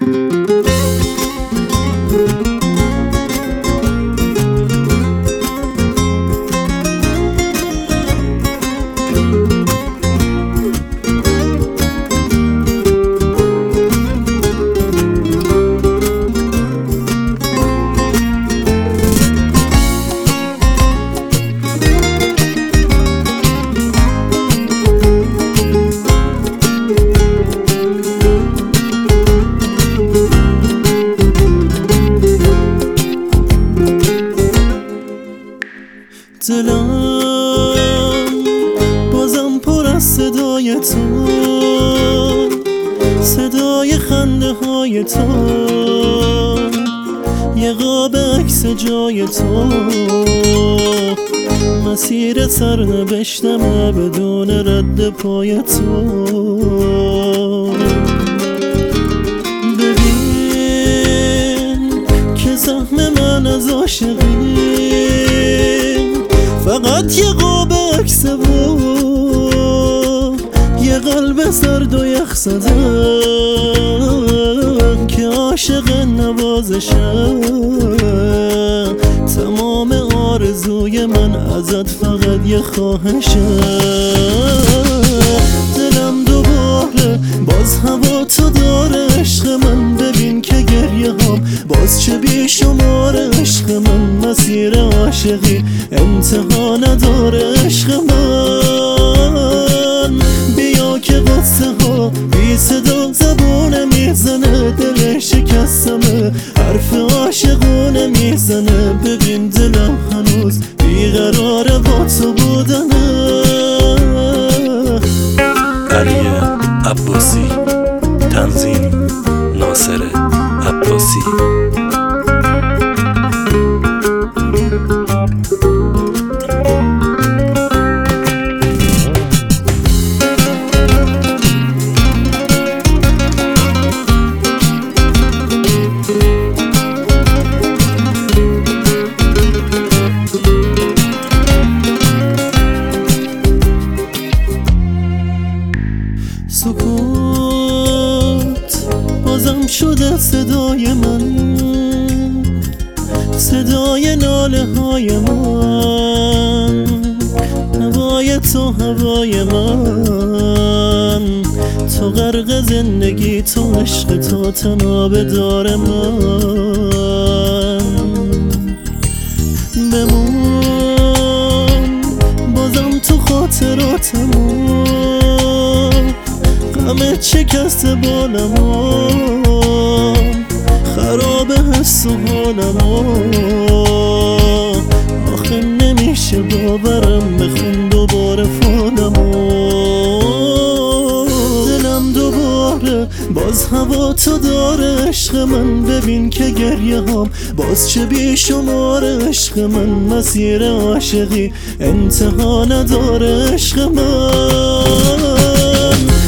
دلم بازم پر از صدای تو، صدای خنده های تو، یه قاب عکس جای تو. مسیر سرنوشتمه بدون رد پای تو. ببین که زخم من از عاشقی فقط یه قاب عکسه و یه قلب سرد و یخ زدن که عاشق نوازشم. تمام آرزوی من ازت فقط یه خواهشم. دلم دوباره باز هوا تو داره عشق من. ببین که گریه هم باز چه بیشمار عشق من. مسیر عاشقی انتها نداره عشق من. بیا که قصه ها بی صدا زبونه میزنه. دل شکستمه حرف عاشقونه میزنه. ببین دلم هنوز بیقراره با تو بودنه. علی عباسی، تنظیم ناصر عباسی. سکوت بازم شده صدای من، صدای ناله های من. هوای تو هوای من، تو غرق زندگی، تو عشق، تو تناب دار من. بمون بازم تو خاطراتمون، غمت شکست بالمو، خراب حس و حالمو. آخه نمیشه باورم بخون دوباره فالمو. دلم دوباره باز هوا تو داره عشق من. ببین که گریه هم باز چه بیشمار عشق من. مسیر عاشقی انتها نداره عشق من.